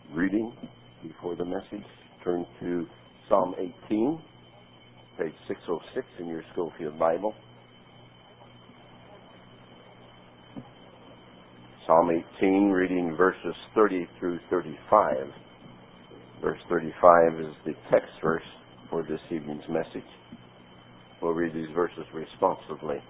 reading before the message, turn to Psalm 18, page 606 in your Schofield Bible. Psalm 18, reading verses 30 through 35. Verse 35 is the text verse for this evening's message. We'll read these verses responsively.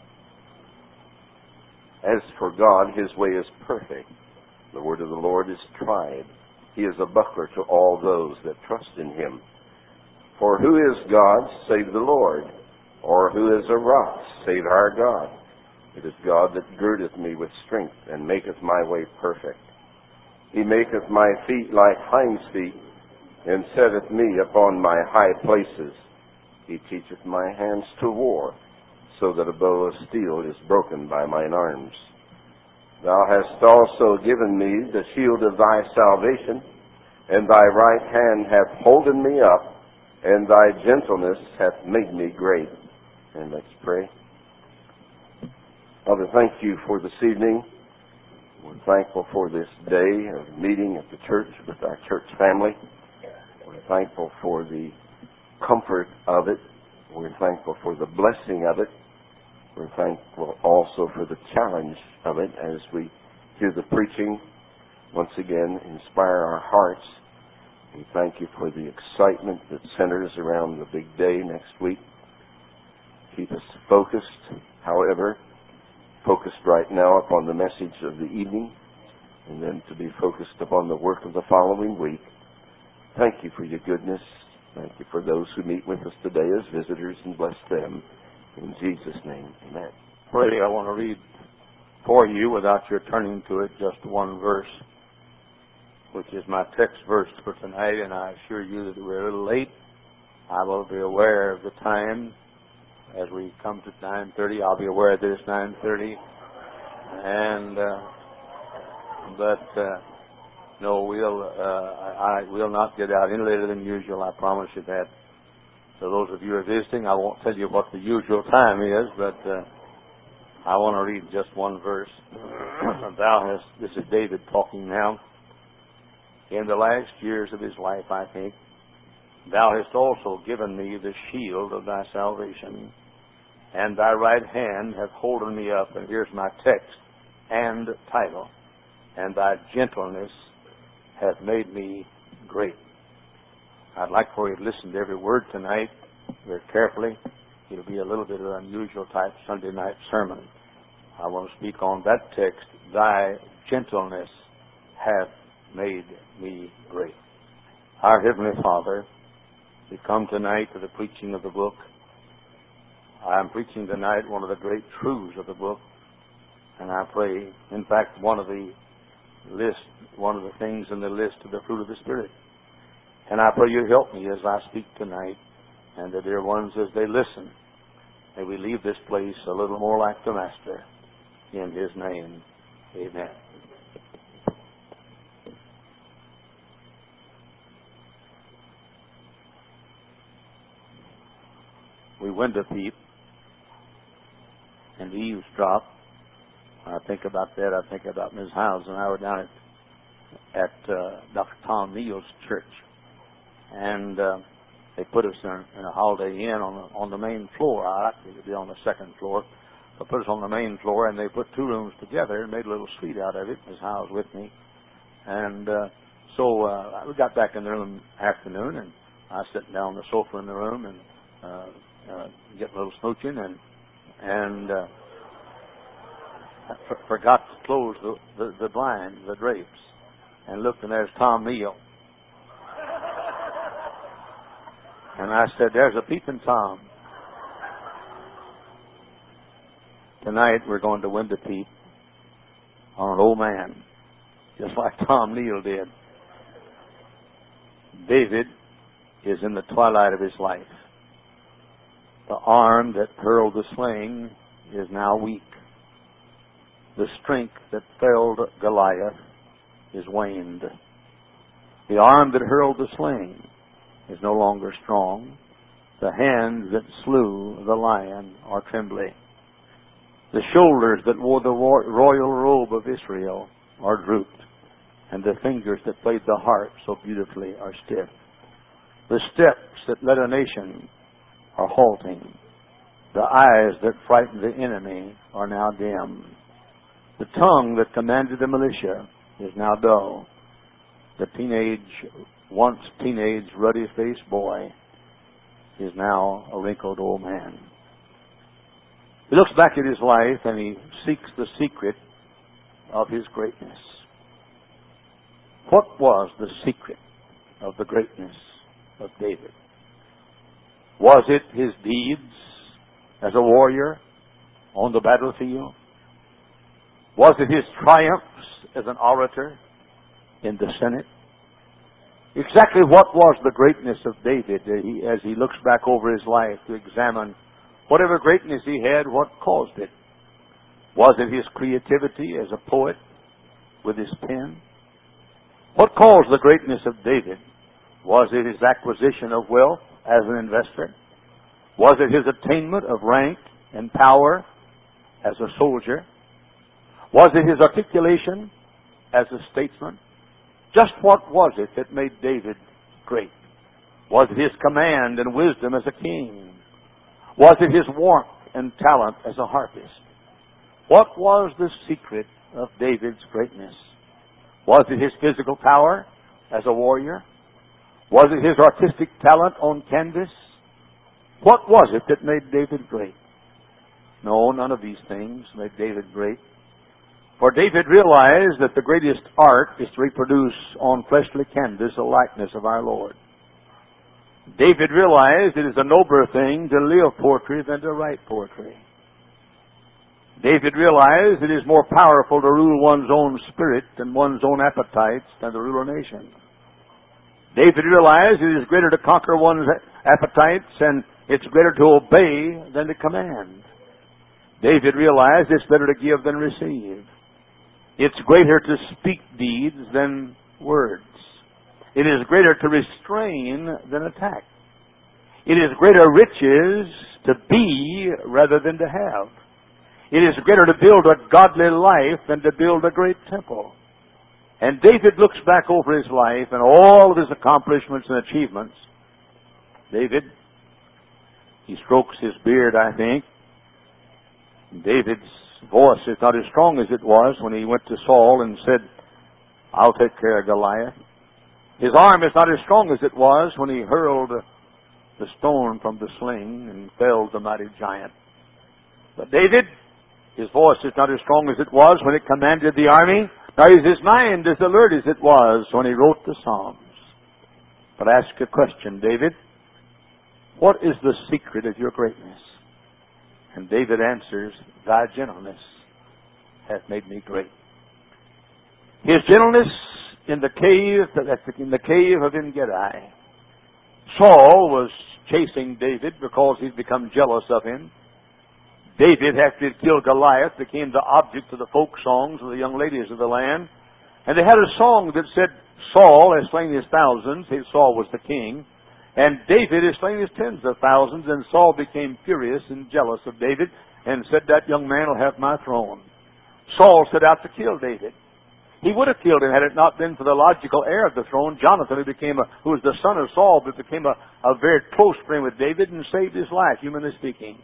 As for God, His way is perfect. The word of the Lord is tried. He is a buckler to all those that trust in Him. For who is God save the Lord? Or who is a rock save our God? It is God that girdeth me with strength, and maketh my way perfect. He maketh my feet like hinds' feet, and setteth me upon my high places. He teacheth my hands to war, so that a bow of steel is broken by mine arms. Thou hast also given me the shield of thy salvation, and thy right hand hath holden me up, and thy gentleness hath made me great. And let's pray. Father, thank you for this evening. We're thankful for this day of meeting at the church with our church family. We're thankful for the comfort of it. We're thankful for the blessing of it. We're thankful also for the challenge of it as we hear the preaching once again inspire our hearts. We thank you for the excitement that centers around the big day next week. Keep us focused, however, focused right now upon the message of the evening, and then to be focused upon the work of the following week. Thank you for your goodness. Thank you for those who meet with us today as visitors, and bless them. In Jesus' name, amen. Pray, I want to read for you, without your turning to it, just one verse, which is my text verse for tonight, and I assure you that we're a little late. I will be aware of the time. As we come to 9:30, I'll be aware that it's 9:30. No, we'll not get out any later than usual. I promise you that. So those of you who are visiting, I won't tell you what the usual time is, but I want to read just one verse. This is David talking now. In the last years of his life, I think, Thou hast also given me the shield of thy salvation, and thy right hand hath holden me up, and here's my text and title, and thy gentleness hath made me great. I'd like for you to listen to every word tonight very carefully. It'll be a little bit of an unusual type Sunday night sermon. I want to speak on that text, thy gentleness hath made me great. Our Heavenly Father, we come tonight to the preaching of the book. I am preaching tonight one of the great truths of the book, and I pray, in fact, one of the things in the list of the fruit of the Spirit. And I pray you help me as I speak tonight, and the dear ones as they listen. May we leave this place a little more like the Master. In His name, amen. We window peep and eavesdrop. I think about that. I think about Ms. Howes and I were down at Dr. Tom Neal's church, and they put us in a Holiday Inn on the main floor. I actually would be on the second floor. They put us on the main floor, and they put two rooms together and made a little suite out of it. Ms. Howes with me, and so we got back in the room afternoon, and I was sitting down on the sofa in the room and getting a little smooching, and forgot to close the blind, the drapes, and looked, and there's Tom Neal. And I said, there's a peeping Tom. Tonight we're going to window peep on an old man, just like Tom Neal did. David is in the twilight of his life. The arm that hurled the sling is now weak. The strength that felled Goliath is waned. The arm that hurled the sling is no longer strong. The hands that slew the lion are trembling. The shoulders that wore the royal robe of Israel are drooped. and the fingers that played the harp so beautifully are stiff. The steps that led a nation are halting. The eyes that frightened the enemy are now dim. The tongue that commanded the militia is now dull. The once teenage, ruddy-faced boy is now a wrinkled old man. He looks back at his life and he seeks the secret of his greatness. What was the secret of the greatness of David? Was it his deeds as a warrior on the battlefield? Was it his triumphs as an orator in the Senate? Exactly what was the greatness of David as he looks back over his life to examine whatever greatness he had, what caused it? Was it his creativity as a poet with his pen? What caused the greatness of David? Was it his acquisition of wealth as an investor? Was it his attainment of rank and power as a soldier? Was it his articulation as a statesman? Just what was it that made David great? Was it his command and wisdom as a king? Was it his warmth and talent as a harpist? What was the secret of David's greatness? Was it his physical power as a warrior? Was it his artistic talent on canvas? What was it that made David great? No, none of these things made David great. For David realized that the greatest art is to reproduce on fleshly canvas a likeness of our Lord. David realized it is a nobler thing to live poetry than to write poetry. David realized it is more powerful to rule one's own spirit and one's own appetites than to rule a nation. David realized it is greater to conquer one's appetites and it's greater to obey than to command. David realized it's better to give than receive. It's greater to speak deeds than words. It is greater to restrain than attack. It is greater riches to be rather than to have. It is greater to build a godly life than to build a great temple. And David looks back over his life and all of his accomplishments and achievements. David, he strokes his beard, I think. David's voice is not as strong as it was when he went to Saul and said, I'll take care of Goliath. His arm is not as strong as it was when he hurled the stone from the sling and felled the mighty giant. But David, his voice is not as strong as it was when it commanded the army, nor is his mind as alert as it was when he wrote the Psalms. But I ask a question, David, what is the secret of your greatness? And David answers, thy gentleness hath made me great. His gentleness in the cave of En-Gedi. Saul was chasing David because he'd become jealous of him. David, after he'd killed Goliath, became the object of the folk songs of the young ladies of the land. And they had a song that said, Saul has slain his thousands. Saul was the king. And David has slain his tens of thousands. And Saul became furious and jealous of David and said, that young man will have my throne. Saul set out to kill David. He would have killed him had it not been for the logical heir of the throne, Jonathan, who was the son of Saul, but became a very close friend with David and saved his life, humanly speaking.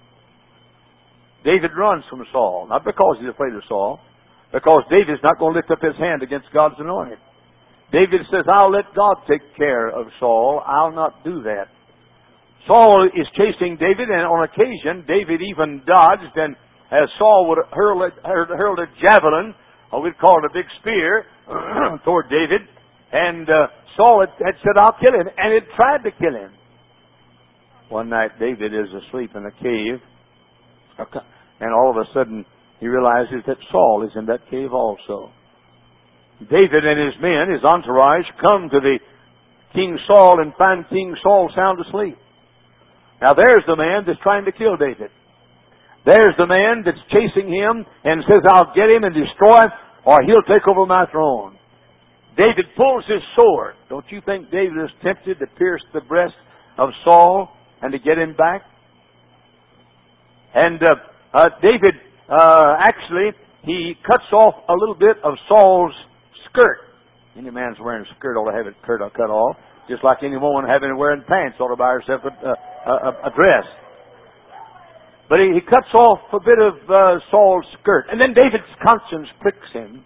David runs from Saul, not because he's afraid of Saul, because David's not going to lift up his hand against God's anointed. David says, I'll let God take care of Saul. I'll not do that. Saul is chasing David, and on occasion, David even dodged, and as Saul would hurl a javelin, or we'd call it a big spear, toward David, and Saul had said, I'll kill him, and had tried to kill him. One night, David is asleep in a cave, and all of a sudden, he realizes that Saul is in that cave also. David and his men, his entourage, come to the King Saul and find King Saul sound asleep. Now there's the man that's trying to kill David. There's the man that's chasing him and says, I'll get him and destroy him, or he'll take over my throne. David pulls his sword. Don't you think David is tempted to pierce the breast of Saul and to get him back? And David, actually, he cuts off a little bit of Saul's skirt. Any man's wearing a skirt ought to have it cut off, just like any woman wearing pants ought to buy herself a dress. But he cuts off a bit of Saul's skirt. And then David's conscience pricks him.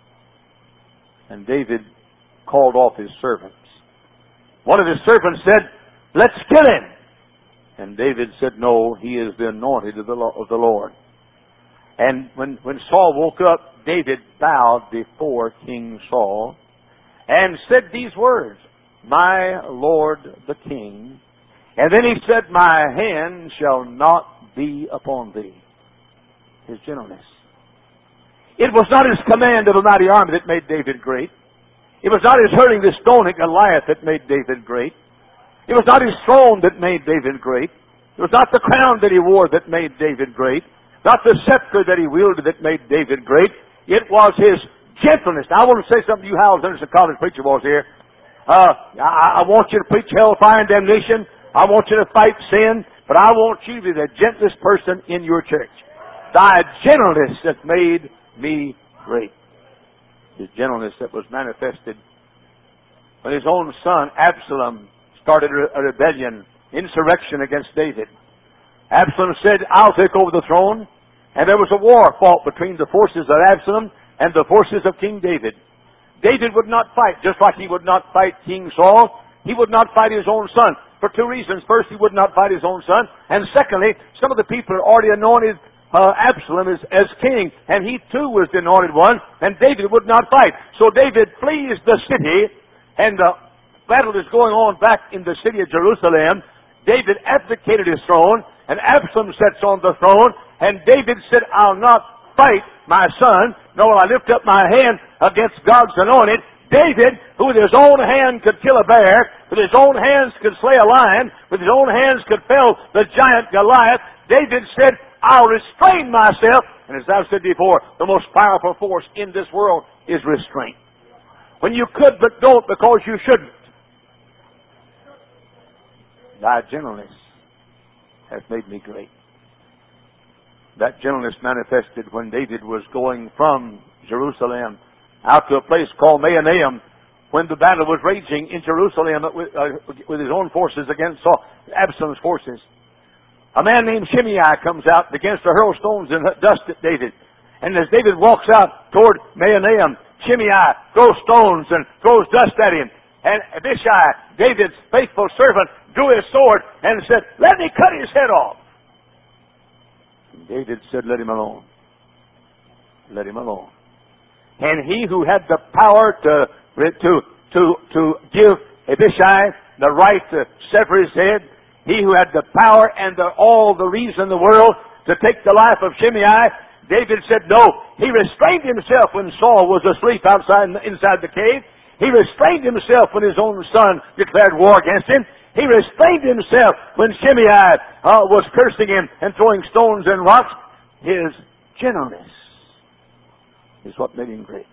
And David called off his servants. One of his servants said, "Let's kill him." And David said, "No, he is the anointed of the Lord." And when Saul woke up, David bowed before King Saul and said these words, "My Lord the King." And then he said, "My hand shall not be upon thee." His gentleness. It was not his command of a mighty army that made David great. It was not his hurling the stone at Goliath that made David great. It was not his throne that made David great. It was not the crown that he wore that made David great. Not the scepter that he wielded that made David great. It was his gentleness. Now, I want to say something to you Howells Anderson College preacher boys here. I want you to preach hellfire and damnation. I want you to fight sin. But I want you to be the gentlest person in your church. Thy gentleness hath made me great. His gentleness that was manifested when his own son Absalom started a rebellion, insurrection against David. Absalom said, "I'll take over the throne." And there was a war fought between the forces of Absalom and the forces of King David. David would not fight, just like he would not fight King Saul. He would not fight his own son. For two reasons. First, he would not fight his own son. And secondly, some of the people had already anointed Absalom as king. And he too was the anointed one. And David would not fight. So David flees the city. And the battle is going on back in the city of Jerusalem. David abdicated his throne. And Absalom sits on the throne. And David said, "I'll not fight my son, nor will I lift up my hand against God's anointed." David, who with his own hand could kill a bear, with his own hands could slay a lion, with his own hands could fell the giant Goliath, David said, "I'll restrain myself." And as I've said before, the most powerful force in this world is restraint. When you could but don't because you shouldn't. Thy gentleness hath made me great. That gentleness manifested when David was going from Jerusalem out to a place called Mahanaim, when the battle was raging in Jerusalem with his own forces against Absalom's forces. A man named Shimei comes out and begins to hurl stones and dust at David. And as David walks out toward Mahanaim, Shimei throws stones and throws dust at him. And Abishai, David's faithful servant, drew his sword and said, "Let me cut his head off." And David said, "Let him alone. Let him alone." And he who had the power to give Abishai the right to sever his head, he who had the power and all the reason in the world to take the life of Shimei, David said no. He restrained himself when Saul was asleep inside the cave. He restrained himself when his own son declared war against him. He restrained himself when Shimei was cursing him and throwing stones and rocks. His gentleness is what made him great.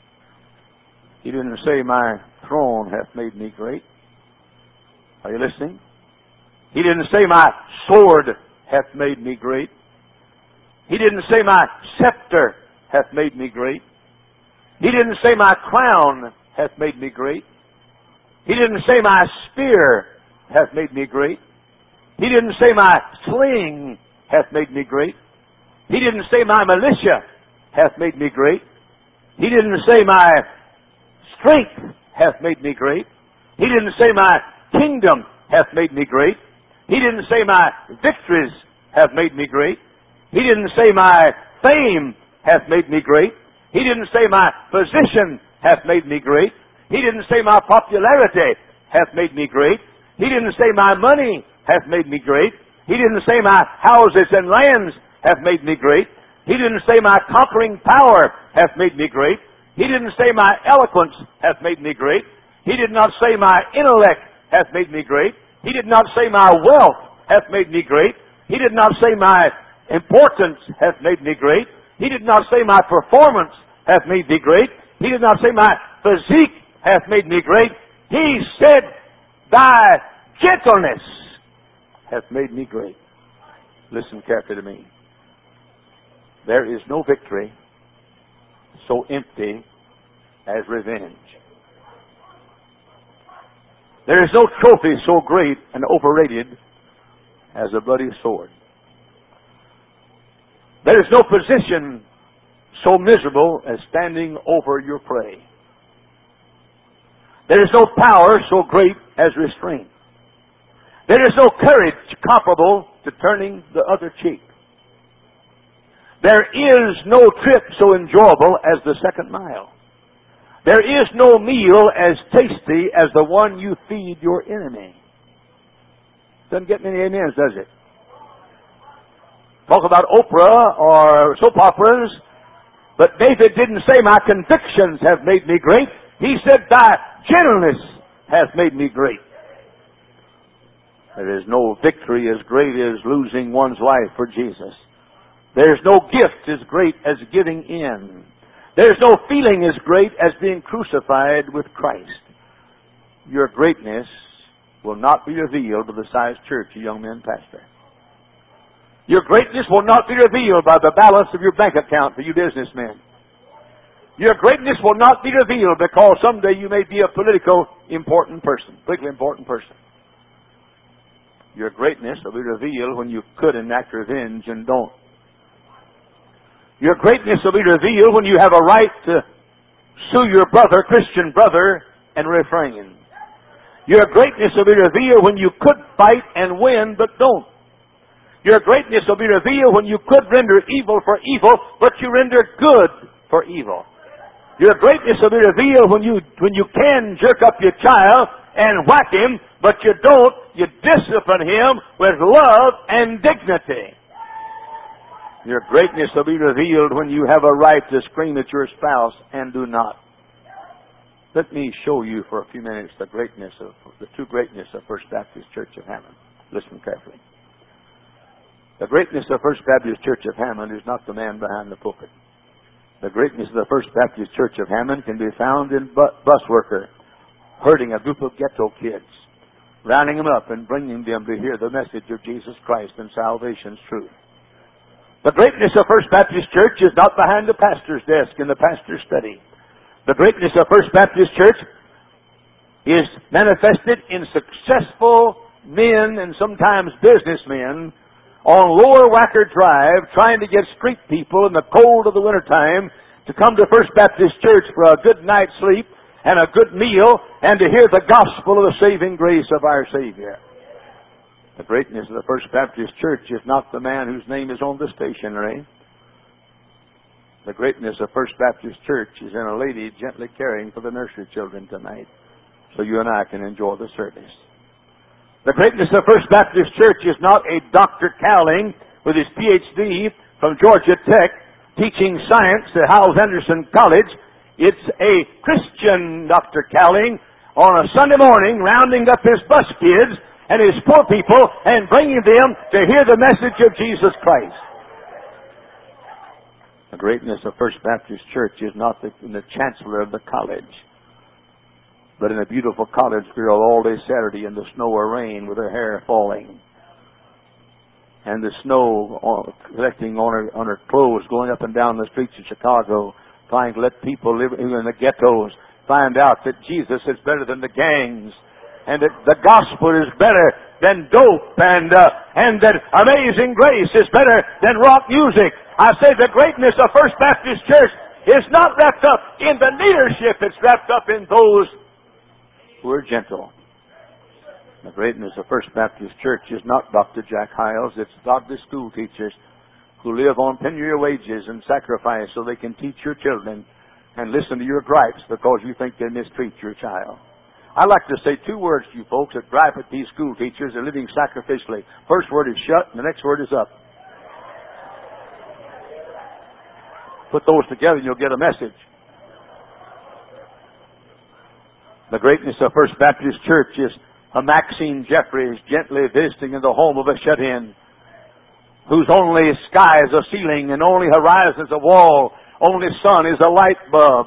He didn't say, "My throne hath made me great." Are you listening? He didn't say, "My sword hath made me great." He didn't say, "My scepter hath made me great." He didn't say, "My crown hath made me great." He didn't say, "My spear hath made me great." He didn't say, "My sling hath made me great." He didn't say, "My militia hath made me great." He didn't say, "My strength hath made me great." He didn't say, "My kingdom hath made me great." He didn't say, "My victories have made me great." He didn't say, "My fame hath made me great." He didn't say, "My position hath made me great." He didn't say, "My popularity hath made me great." He didn't say, "My money hath made me great." He didn't say, "My houses and lands have made me great." He didn't say, "My conquering power hath made me great." He didn't say, "My eloquence hath made me great." He did not say, "My intellect hath made me great." He did not say, "My wealth hath made me great." He did not say, "My importance hath made me great." He did not say, "My performance hath made me great." He did not say, "My physique hath made me great." He said, "Thy gentleness hath made me great." Listen carefully to me. There is no victory so empty as revenge. There is no trophy so great and overrated as a bloody sword. There is no position so miserable as standing over your prey. There is no power so great as restraint. There is no courage comparable to turning the other cheek. There is no trip so enjoyable as the second mile. There is no meal as tasty as the one you feed your enemy. Doesn't get many amens, does it? Talk about Oprah or soap operas, but David didn't say, my convictions have made me great. He said, thy gentleness hath made me great. There is no victory as great as losing one's life for Jesus. There is no gift as great as giving in. There is no feeling as great as being crucified with Christ. Your greatness will not be revealed by the size church a young man pastor. Your greatness will not be revealed by the balance of your bank account for you businessmen. Your greatness will not be revealed because someday you may be a politically important person. Your greatness will be revealed when you could enact revenge and don't. Your greatness will be revealed when you have a right to sue your brother, Christian brother, and refrain. Your greatness will be revealed when you could fight and win, but don't. Your greatness will be revealed when you could render evil for evil, but you render good for evil. Your greatness will be revealed when you can jerk up your child and whack him, but you don't. You discipline him with love and dignity. Your greatness will be revealed when you have a right to scream at your spouse and do not. Let me show you for a few minutes the true greatness of First Baptist Church of Hammond. Listen carefully. The greatness of First Baptist Church of Hammond is not the man behind the pulpit. The greatness of the First Baptist Church of Hammond can be found in bus worker herding a group of ghetto kids, rounding them up and bringing them to hear the message of Jesus Christ and salvation's truth. The greatness of First Baptist Church is not behind the pastor's desk in the pastor's study. The greatness of First Baptist Church is manifested in successful men and sometimes businessmen on Lower Wacker Drive trying to get street people in the cold of the wintertime to come to First Baptist Church for a good night's sleep and a good meal and to hear the gospel of the saving grace of our Savior. The greatness of the First Baptist Church is not the man whose name is on the stationery. The greatness of First Baptist Church is in a lady gently caring for the nursery children tonight so you and I can enjoy the service. The greatness of First Baptist Church is not a Dr. Cowling with his Ph.D. from Georgia Tech teaching science at Howells Anderson College. It's a Christian Dr. Cowling on a Sunday morning rounding up his bus kids and his poor people and bringing them to hear the message of Jesus Christ. The greatness of First Baptist Church is not in the chancellor of the college, but in a beautiful college girl all day Saturday in the snow or rain with her hair falling and the snow collecting on her clothes, going up and down the streets of Chicago, trying to let people live in the ghettos find out that Jesus is better than the gangs, and that the gospel is better than dope, and that amazing grace is better than rock music. I say the greatness of First Baptist Church is not wrapped up in the leadership. It's wrapped up in those who are gentle. The greatness of First Baptist Church is not Dr. Jack Hiles. It's godly school teachers who live on penury wages and sacrifice so they can teach your children and listen to your gripes because you think they mistreat your child. I like to say two words to you folks that gripe at these school teachers that are living sacrificially. First word is shut, and the next word is up. Put those together and you'll get a message. The greatness of First Baptist Church is a Maxine Jeffries gently visiting in the home of a shut-in whose only sky is a ceiling and only horizon is a wall, only sun is a light bulb.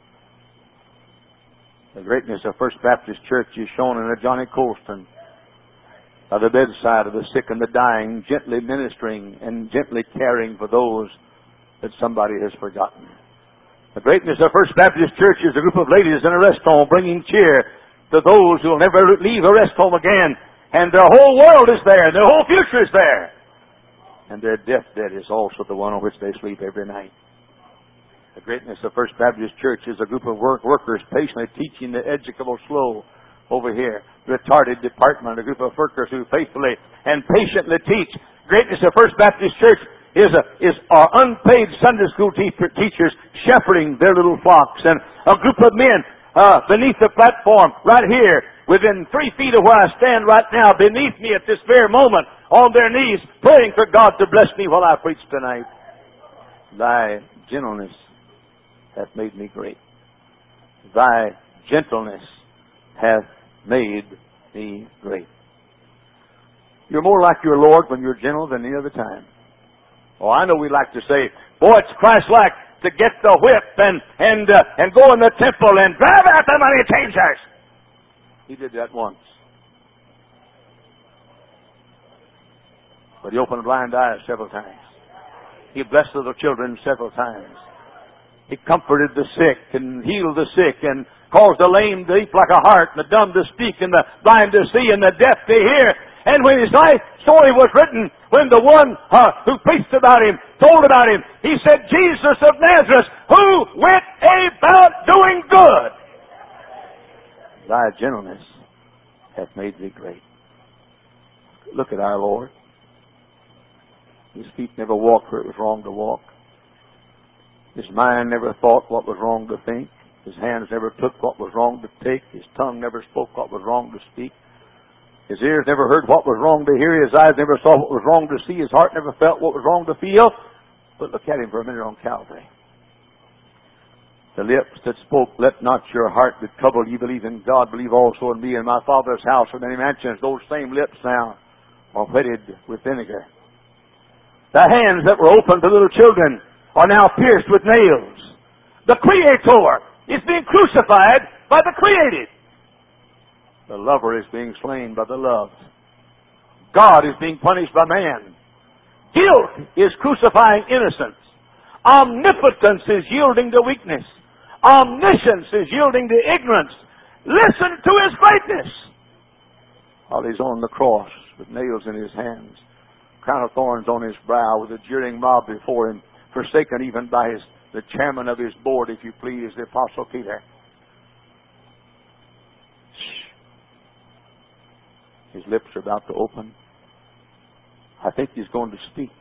The greatness of First Baptist Church is shown in a Johnny Colston by the bedside of the sick and the dying, gently ministering and gently caring for those that somebody has forgotten. The greatness of First Baptist Church is a group of ladies in a rest home bringing cheer to those who will never leave a rest home again. And their whole world is there, and their whole future is there. And their deathbed is also the one on which they sleep every night. The greatness of First Baptist Church is a group of workers patiently teaching the educable slow over here. Retarded department, a group of workers who faithfully and patiently teach. Greatness of First Baptist Church is our unpaid Sunday school teachers shepherding their little flocks. And a group of men beneath the platform right here, within 3 feet of where I stand right now, beneath me at this very moment, on their knees, praying for God to bless me while I preach tonight. Thy gentleness hath made me great. Thy gentleness hath made me great. You're more like your Lord when you're gentle than any other time. Oh, I know we like to say, boy, it's Christ-like to get the whip and go in the temple and grab out the money changers. He did that once. But he opened blind eyes several times. He blessed little children several times. He comforted the sick and healed the sick and caused the lame to leap like a hart and the dumb to speak and the blind to see and the deaf to hear. And when his life story was written, when the one who preached about him told about him, he said, Jesus of Nazareth, who went about doing good. Thy gentleness hath made thee great. Look at our Lord. His feet never walked where it was wrong to walk. His mind never thought what was wrong to think. His hands never took what was wrong to take. His tongue never spoke what was wrong to speak. His ears never heard what was wrong to hear. His eyes never saw what was wrong to see. His heart never felt what was wrong to feel. But look at him for a minute on Calvary. The lips that spoke, let not your heart be troubled. Ye believe in God, believe also in me. In my Father's house are many mansions. Those same lips now are wetted with vinegar. The hands that were open to little children are now pierced with nails. The Creator is being crucified by the created. The lover is being slain by the loved. God is being punished by man. Guilt is crucifying innocence. Omnipotence is yielding to weakness. Omniscience is yielding to ignorance. Listen to His greatness. While He's on the cross with nails in His hands, crown of thorns on His brow, with a jeering mob before Him, forsaken even by the chairman of His board, if you please, the Apostle Peter. His lips are about to open. I think He's going to speak.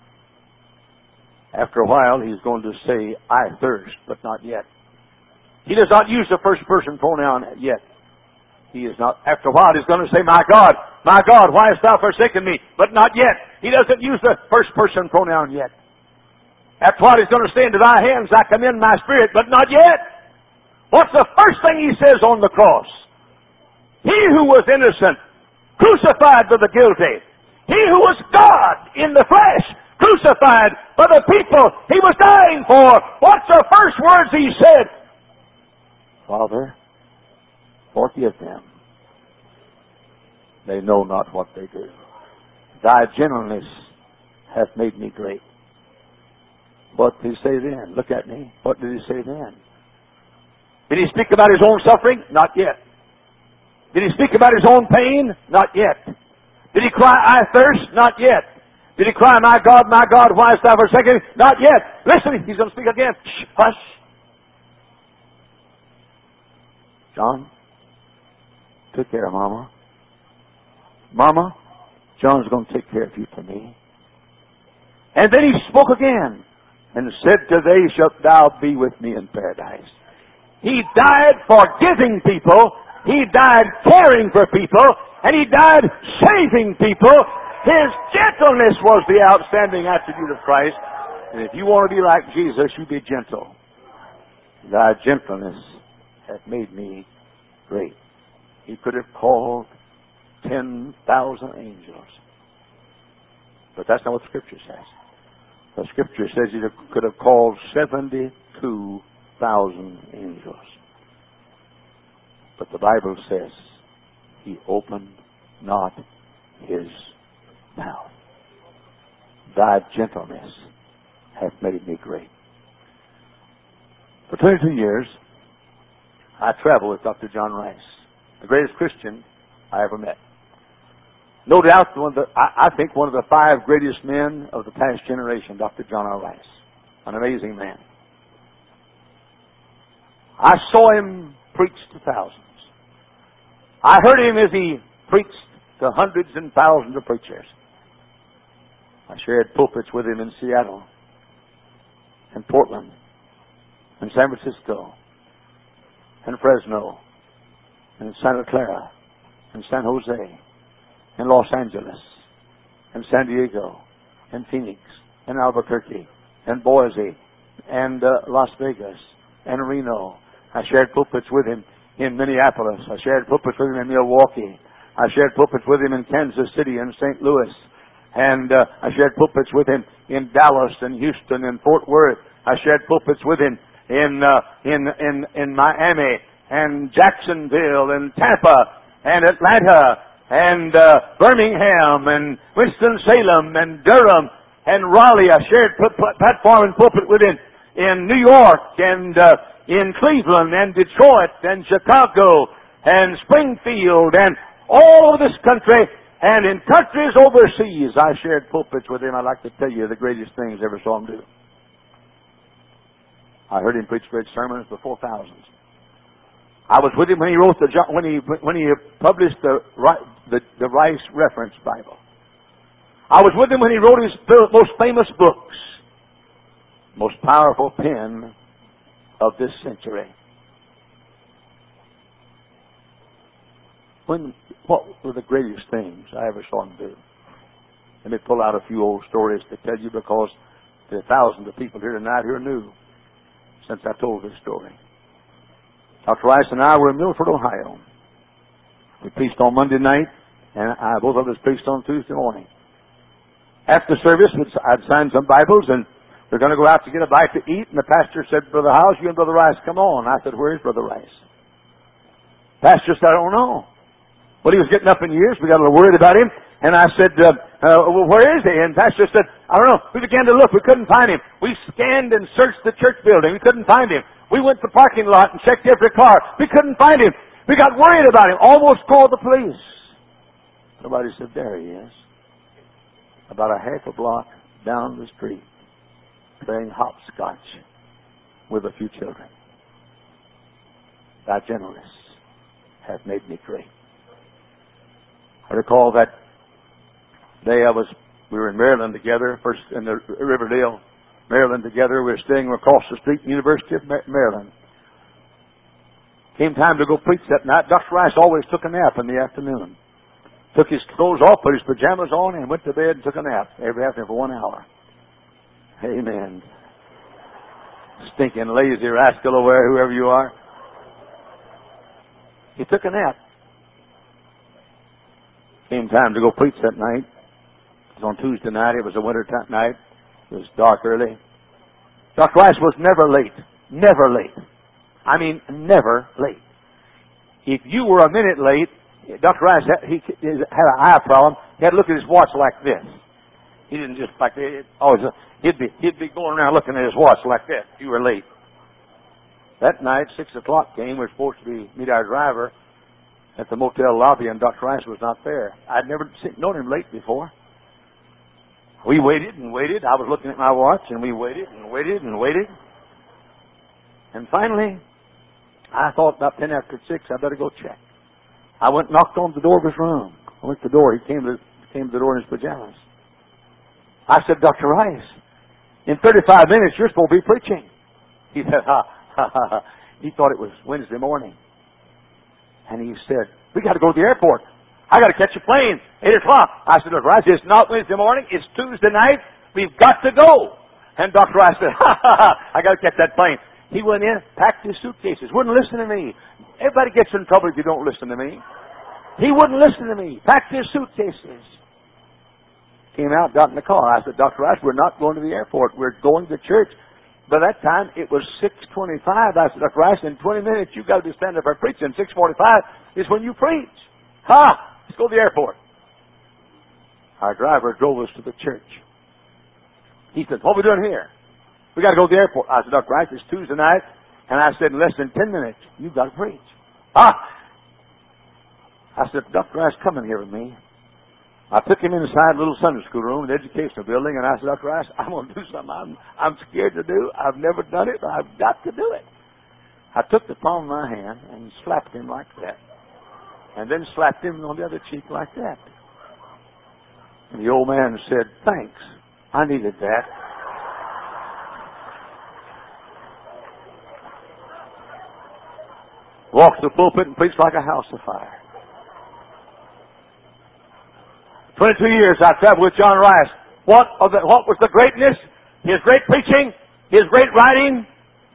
After a while, He's going to say, I thirst, but not yet. He does not use the first person pronoun yet. He is not. After a while, He's going to say, my God, why hast thou forsaken me? But not yet. He doesn't use the first person pronoun yet. After a while, He's going to say, into thy hands I commend my spirit, but not yet. What's the first thing He says on the cross? He who was innocent, crucified for the guilty. He who was God in the flesh, crucified for the people He was dying for. What's the first words He said? Father, forgive them. They know not what they do. Thy gentleness hath made me great. What did He say then? Look at me. What did He say then? Did He speak about His own suffering? Not yet. Did He speak about His own pain? Not yet. Did He cry, I thirst? Not yet. Did He cry, my God, why hast thou forsaken me? Not yet. Listen, He's going to speak again. Shh, hush. John, take care of Mama. Mama, John's going to take care of you for me. And then He spoke again and said, today shalt thou be with me in paradise. He died forgiving people. He died caring for people. And He died saving people. His gentleness was the outstanding attribute of Christ. And if you want to be like Jesus, you be gentle. Thy gentleness hath made me great. He could have called 10,000 angels. But that's not what the Scripture says. The Scripture says He could have called 72,000 angels. But the Bible says He opened not His mouth. Thy gentleness hath made me great. For 22 years, I traveled with Dr. John Rice, the greatest Christian I ever met. No doubt, I think one of the 5 greatest men of the past generation, Dr. John R. Rice. An amazing man. I saw him preach to thousands. I heard him as he preached to hundreds and thousands of preachers. I shared pulpits with him in Seattle, and Portland, and San Francisco, and Fresno, and Santa Clara, and San Jose, and Los Angeles, and San Diego, and Phoenix, and Albuquerque, and Boise, and Las Vegas, and Reno. I shared pulpits with him in Minneapolis. I shared pulpits with him in Milwaukee. I shared pulpits with him in Kansas City and St. Louis. And I shared pulpits with him in Dallas and Houston and Fort Worth. I shared pulpits with him in Miami and Jacksonville and Tampa and Atlanta and Birmingham and Winston-Salem and Durham and Raleigh. I shared platform and pulpit with him in New York and in Cleveland and Detroit and Chicago and Springfield and all over this country. And in countries overseas, I shared pulpits with him. I'd like to tell you the greatest things I ever saw him do. I heard him preach great sermons before thousands. I was with him when he wrote when he published the Rice Reference Bible. I was with him when he wrote his most famous books, most powerful pen of this century. What were the greatest things I ever saw him do? Let me pull out a few old stories to tell you, because there are thousands of people here tonight who are new since I told this story. Dr. Rice and I were in Milford, Ohio. We preached on Monday night, and both of us preached on Tuesday morning. After service, I'd signed some Bibles, and we're going to go out to get a bite to eat, and the pastor said, "Brother Howes, you and Brother Rice, come on." I said, "Where is Brother Rice?" Pastor said, "I don't know." Well, he was getting up in years. We got a little worried about him. And I said, well, where is he? And Pastor said, "I don't know." We began to look. We couldn't find him. We scanned and searched the church building. We couldn't find him. We went to the parking lot and checked every car. We couldn't find him. We got worried about him. Almost called the police. Somebody said, "There he is." About a half a block down the street, playing hopscotch with a few children. Thy gentleness hath made me great. I recall that day we were in Maryland together, first in the Riverdale, Maryland together. We were staying across the street in the University of Maryland. Came time to go preach that night. Dr. Rice always took a nap in the afternoon. Took his clothes off, put his pajamas on, and went to bed and took a nap every afternoon for 1 hour. Amen. Stinking lazy rascal over there, whoever you are. He took a nap. Came time to go preach that night. It was on Tuesday night. It was a winter night. It was dark early. Dr. Rice was never late. Never late. I mean, never late. If you were a minute late, Dr. Rice had an eye problem. He had to look at his watch like this. He didn't just like it. Always, he'd be going around looking at his watch like this. You were late. That night, 6 o'clock came. We were supposed to meet our driver at the motel lobby, and Dr. Rice was not there. I'd never known him late before. We waited and waited. I was looking at my watch, and we waited and waited and waited. And finally, I thought about 10 after 6, I better go check. I went and knocked on the door of his room. I went to the door. He came to the door in his pajamas. I said, "Dr. Rice, in 35 minutes, you're supposed to be preaching." He said, ha, ha, ha, ha. He thought it was Wednesday morning. And he said, "We got to go to the airport. I got to catch a plane, 8 o'clock. I said, "Dr. Rice, it's not Wednesday morning. It's Tuesday night. We've got to go." And Dr. Rice said, "Ha, ha, ha, I got to catch that plane." He went in, packed his suitcases, wouldn't listen to me. Everybody gets in trouble if you don't listen to me. He wouldn't listen to me. Packed his suitcases. Came out, got in the car. I said, "Dr. Rice, we're not going to the airport. We're going to church." By that time, it was 6:25. I said, "Dr. Rice, in 20 minutes, you've got to be standing up for preaching. 6:45 is when you preach." Ha! Let's go to the airport. Our driver drove us to the church. He said, "What are we doing here?" "We got to go to the airport." I said, "Dr. Rice, it's Tuesday night." And I said, "In less than 10 minutes, you've got to preach." Ah! said, Dr. Rice, come in here with me. I took him inside a little Sunday school room in the educational building, and I said, Dr. Rice, I'm going to do something I'm scared to do. I've never done it, but I've got to do it. I took the palm of my hand and slapped him like that, and then slapped him on the other cheek like that. And the old man said, thanks, I needed that. Walked to the pulpit and preached like a house of fire. 22 years I traveled with John Rice. What was the greatness? His great preaching, his great writing.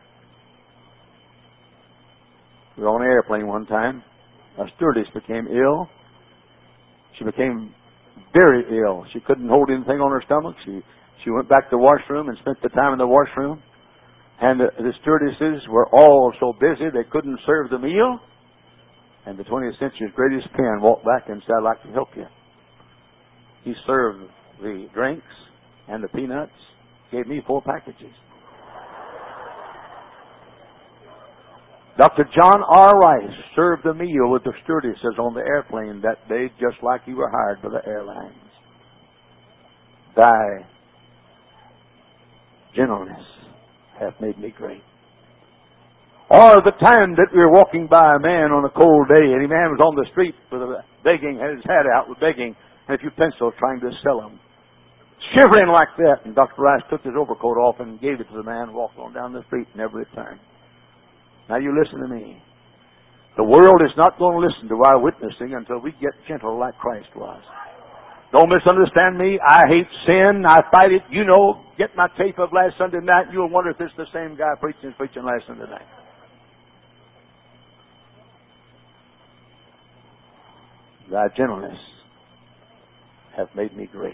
We were on an airplane one time. A stewardess became ill. She became very ill. She couldn't hold anything on her stomach. She went back to the washroom and spent the time in the washroom. And the stewardesses were all so busy they couldn't serve the meal. And the 20th century's greatest pen walked back and said, I'd like to help you. He served the drinks and the peanuts, gave me 4 packages. Dr. John R. Rice served the meal with the stewardesses on the airplane that day just like you were hired by the airlines. Thy gentleness hath made me great. Or the time that we were walking by a man on a cold day, and the man was on the street with begging, had his hat out with begging, and a few pencils trying to sell them. Shivering like that, and Dr. Rice took his overcoat off and gave it to the man, walked on down the street, and never returned. Now you listen to me. The world is not going to listen to our witnessing until we get gentle like Christ was. Don't misunderstand me. I hate sin. I fight it. You know, get my tape of last Sunday night. You'll wonder if it's the same guy preaching last Sunday night. Thy gentleness hath made me great.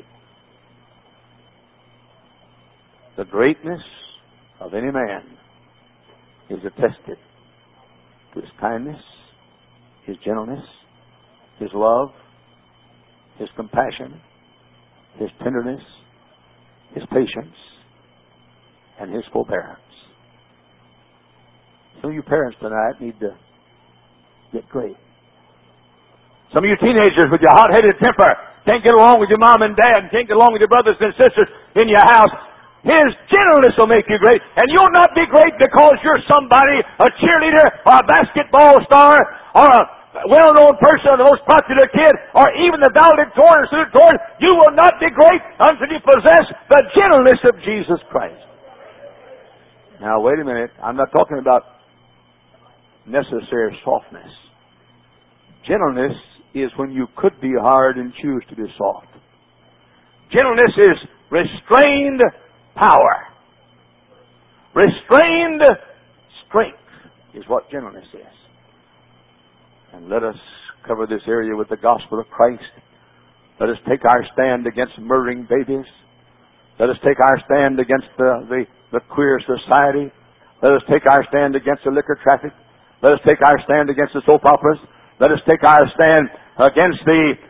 The greatness of any man is attested to his kindness, his gentleness, his love, his compassion, his tenderness, his patience, and his forbearance. Some of you parents tonight need to get great. Some of you teenagers with your hot-headed temper can't get along with your mom and dad and can't get along with your brothers and sisters in your house. His gentleness will make you great. And you'll not be great because you're somebody, a cheerleader or a basketball star or a well-known person or the most popular kid or even the valedictorian or salutatorian. You will not be great until you possess the gentleness of Jesus Christ. Now, wait a minute. I'm not talking about necessary softness. Gentleness is when you could be hard and choose to be soft. Gentleness is restrained power. Restrained strength is what gentleness is. And let us cover this area with the gospel of Christ. Let us take our stand against murdering babies. Let us take our stand against the queer society. Let us take our stand against the liquor traffic. Let us take our stand against the soap operas. Let us take our stand against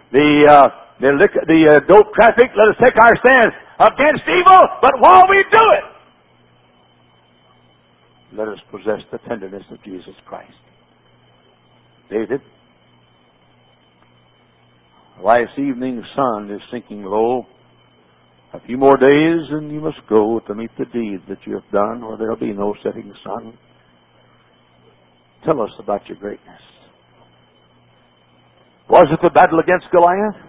the dope traffic. Let us take our stand against evil. But while we do it, let us possess the tenderness of Jesus Christ. David, life's evening sun is sinking low. A few more days and you must go to meet the deeds that you have done, or there'll be no setting sun. Tell us about your greatness. Was it the battle against Goliath?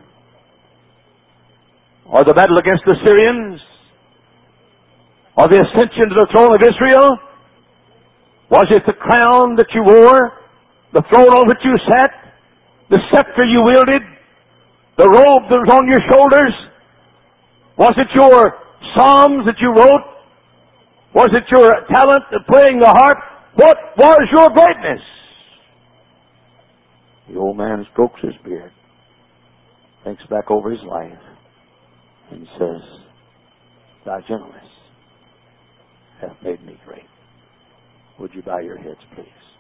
Or the battle against the Syrians? Or the ascension to the throne of Israel? Was it the crown that you wore? The throne on which you sat? The scepter you wielded? The robe that was on your shoulders? Was it your psalms that you wrote? Was it your talent of playing the harp? What was your greatness? The old man strokes his beard, thinks back over his life, and says, Thy gentleness hath made me great. Would you bow your heads, please?